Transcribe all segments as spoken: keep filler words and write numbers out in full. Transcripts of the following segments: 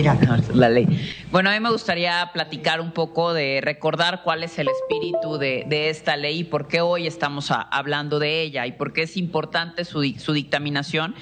La ley. Bueno, a mí me gustaría platicar un poco de recordar cuál es el espíritu de, de esta ley y por qué hoy estamos a, hablando de ella y por qué es importante su, su dictaminación.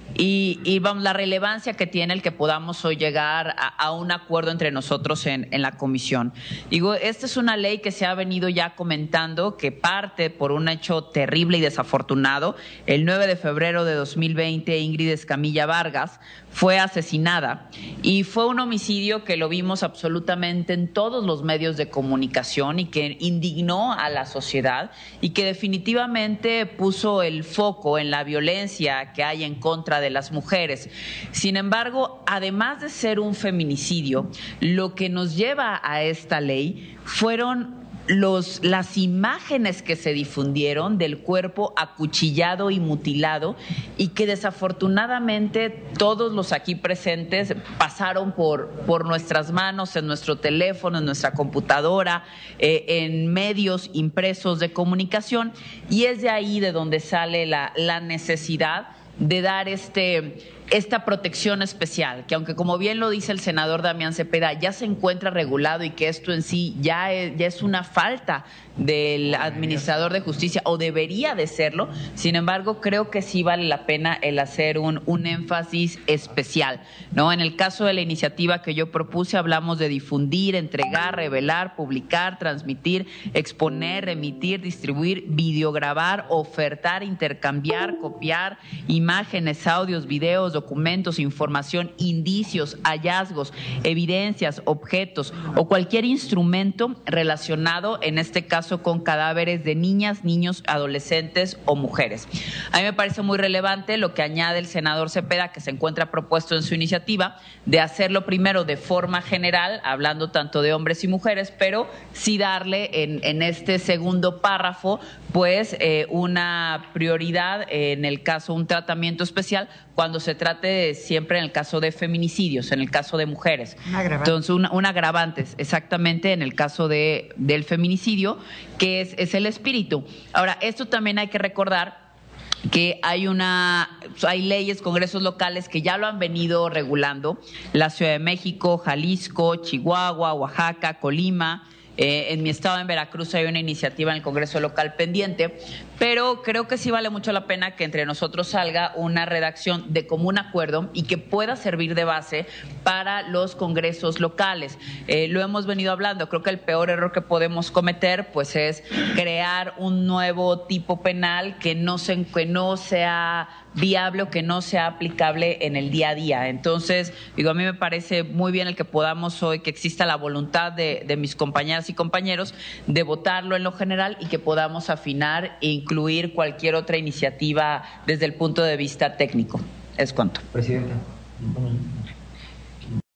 Y, y vamos, la relevancia que tiene el que podamos hoy llegar a, a un acuerdo entre nosotros en, en la comisión. Digo, esta es una ley que se ha venido ya comentando, que parte por un hecho terrible y desafortunado. El nueve de febrero de dos mil veinte, Ingrid Escamilla Vargas fue asesinada y fue un homicidio que lo vimos absolutamente en todos los medios de comunicación y que indignó a la sociedad y que definitivamente puso el foco en la violencia que hay en contra de las mujeres. Sin embargo, además de ser un feminicidio, lo que nos lleva a esta ley fueron Los, las imágenes que se difundieron del cuerpo acuchillado y mutilado y que desafortunadamente todos los aquí presentes pasaron por, por nuestras manos, en nuestro teléfono, en nuestra computadora, eh, en medios impresos de comunicación, y es de ahí de donde sale la, la necesidad de dar este, esta protección especial, que aunque como bien lo dice el senador Damián Cepeda, ya se encuentra regulado y que esto en sí ya es, ya es una falta del administrador de justicia o debería de serlo. Sin embargo, creo que sí vale la pena el hacer un, un énfasis especial, ¿no? En el caso de la iniciativa que yo propuse, hablamos de difundir, entregar, revelar, publicar, transmitir, exponer, remitir, distribuir, videograbar, ofertar, intercambiar, copiar imágenes, audios, videos, documentos, información, indicios, hallazgos, evidencias, objetos o cualquier instrumento relacionado, en este caso, con cadáveres de niñas, niños, adolescentes o mujeres. A mí me parece muy relevante lo que añade el senador Cepeda, que se encuentra propuesto en su iniciativa, de hacerlo primero de forma general, hablando tanto de hombres y mujeres, pero sí darle en, en este segundo párrafo, pues, eh, una prioridad, eh, en el caso, un tratamiento especial, cuando se trate de, siempre en el caso de feminicidios, en el caso de mujeres. Un agravante. Entonces, un, un agravante, exactamente, en el caso de, del feminicidio, que es, es el espíritu. Ahora, esto también hay que recordar que hay una hay leyes, congresos locales que ya lo han venido regulando, la Ciudad de México, Jalisco, Chihuahua, Oaxaca, Colima. Eh, en mi estado, en Veracruz, hay una iniciativa en el Congreso local pendiente, pero creo que sí vale mucho la pena que entre nosotros salga una redacción de común acuerdo y que pueda servir de base para los congresos locales. Eh, lo hemos venido hablando, creo que el peor error que podemos cometer, pues, es crear un nuevo tipo penal que no, se, que no sea viable o que no sea aplicable en el día a día. Entonces, digo, a mí me parece muy bien el que podamos hoy, que exista la voluntad de, de mis compañeras y compañeros de votarlo en lo general y que podamos afinar e incluir cualquier otra iniciativa desde el punto de vista técnico. Es cuanto. Presidenta.